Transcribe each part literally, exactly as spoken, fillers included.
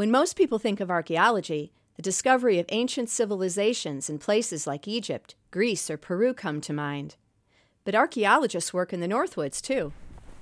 When most people think of archaeology, the discovery of ancient civilizations in places like Egypt, Greece, or Peru come to mind. But archaeologists work in the Northwoods, too.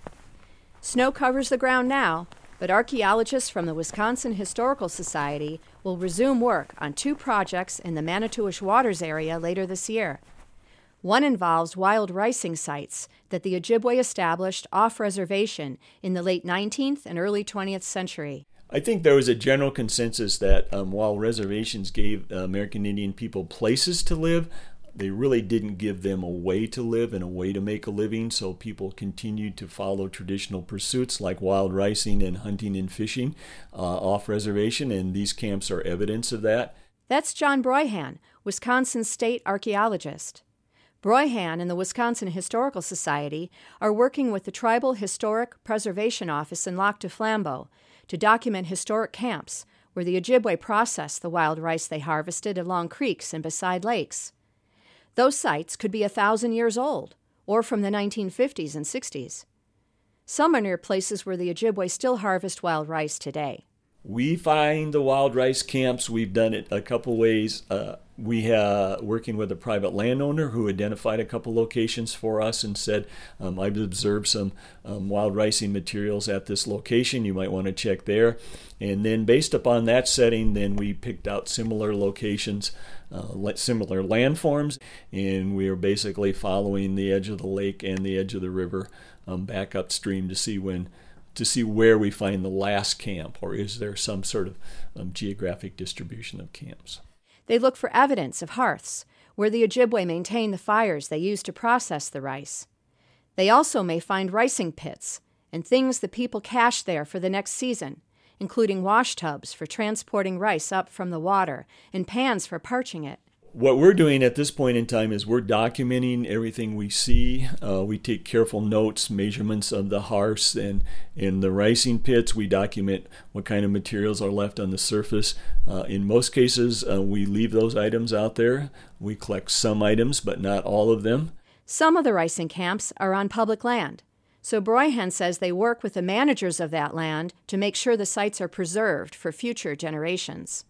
Snow covers the ground now, but archaeologists from the Wisconsin Historical Society will resume work on two projects in the Manitowish Waters area later this year. One involves wild ricing sites that the Ojibwe established off-reservation in the late nineteenth and early twentieth century. I think there was a general consensus that um, while reservations gave uh, American Indian people places to live, they really didn't give them a way to live and a way to make a living, so people continued to follow traditional pursuits like wild ricing and hunting and fishing uh, off-reservation, and these camps are evidence of that. That's John Broyhan, Wisconsin state archaeologist. Broyhan and the Wisconsin Historical Society are working with the Tribal Historic Preservation Office in Lac du Flambeau to document historic camps where the Ojibwe processed the wild rice they harvested along creeks and beside lakes. Those sites could be a thousand years old, or from the nineteen fifties and sixties. Some are near places where the Ojibwe still harvest wild rice today. We find the wild rice camps. We've done it a couple ways. Uh, we have working with a private landowner who identified a couple locations for us and said, um, I've observed some um, wild ricing materials at this location. You might want to check there. And then based upon that setting, then we picked out similar locations, uh, similar landforms, and we are basically following the edge of the lake and the edge of the river um, back upstream to see when to see where we find the last camp, or is there some sort of um, geographic distribution of camps. They look for evidence of hearths, where the Ojibwe maintain the fires they use to process the rice. They also may find ricing pits and things the people cache there for the next season, including wash tubs for transporting rice up from the water and pans for parching it. What we're doing at this point in time is we're documenting everything we see. Uh, we take careful notes, measurements of the hearths and in the ricing pits. We document what kind of materials are left on the surface. Uh, in most cases, uh, we leave those items out there. We collect some items, but not all of them. Some of the ricing camps are on public land. So Broyhan says they work with the managers of that land to make sure the sites are preserved for future generations.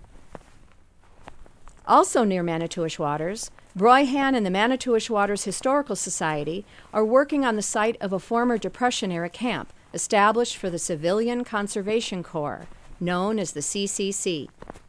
Also near Manitowish Waters, Broyhan and the Manitowish Waters Historical Society are working on the site of a former Depression-era camp established for the Civilian Conservation Corps, known as the C C C.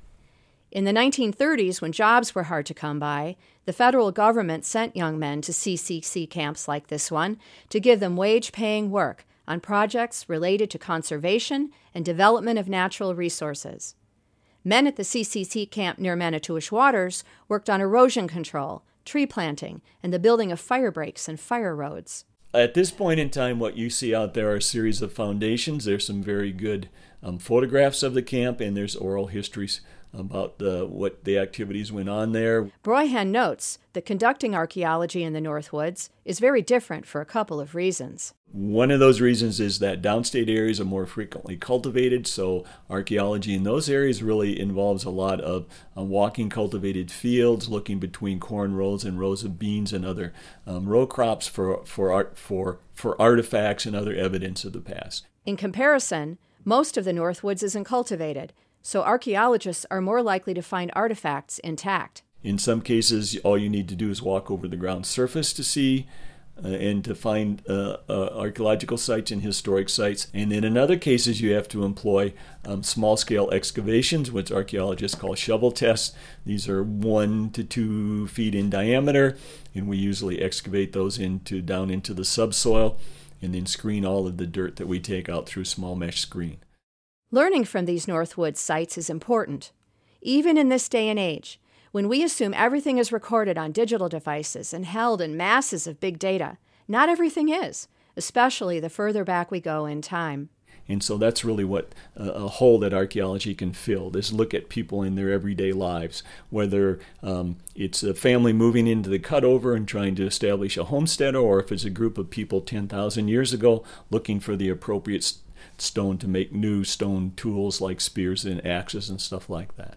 In the nineteen thirties, when jobs were hard to come by, the federal government sent young men to C C C camps like this one to give them wage-paying work on projects related to conservation and development of natural resources. Men at the C C C camp near Manitowish Waters worked on erosion control, tree planting, and the building of fire breaks and fire roads. At this point in time, what you see out there are a series of foundations. There's some very good um, photographs of the camp, and there's oral histories about the, what the activities went on there. Broyhan notes that conducting archaeology in the Northwoods is very different for a couple of reasons. One of those reasons is that downstate areas are more frequently cultivated, so archaeology in those areas really involves a lot of uh, walking cultivated fields, looking between corn rows and rows of beans and other um, row crops for, for, art, for, for artifacts and other evidence of the past. In comparison, most of the Northwoods isn't cultivated, so archaeologists are more likely to find artifacts intact. In some cases, all you need to do is walk over the ground surface to see uh, and to find uh, uh, archaeological sites and historic sites. And then in other cases, you have to employ um, small-scale excavations, which archaeologists call shovel tests. These are one to two feet in diameter, and we usually excavate those into down into the subsoil and then screen all of the dirt that we take out through small mesh screen. Learning from these Northwoods sites is important. Even in this day and age, when we assume everything is recorded on digital devices and held in masses of big data, not everything is, especially the further back we go in time. And so that's really what uh, a hole that archaeology can fill, is look at people in their everyday lives, whether um, it's a family moving into the cutover and trying to establish a homestead, or if it's a group of people ten thousand years ago looking for the appropriate st- stone to make new stone tools like spears and axes and stuff like that.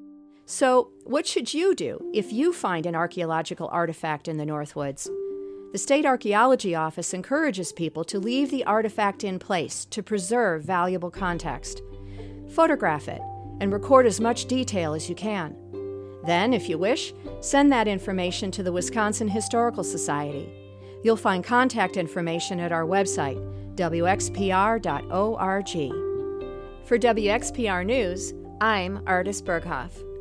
So, what should you do if you find an archaeological artifact in the Northwoods? The State Archaeology Office encourages people to leave the artifact in place to preserve valuable context. Photograph it and record as much detail as you can. Then, if you wish, send that information to the Wisconsin Historical Society. You'll find contact information at our website, w x p r dot org. For W X P R News, I'm Ardis Berghoff.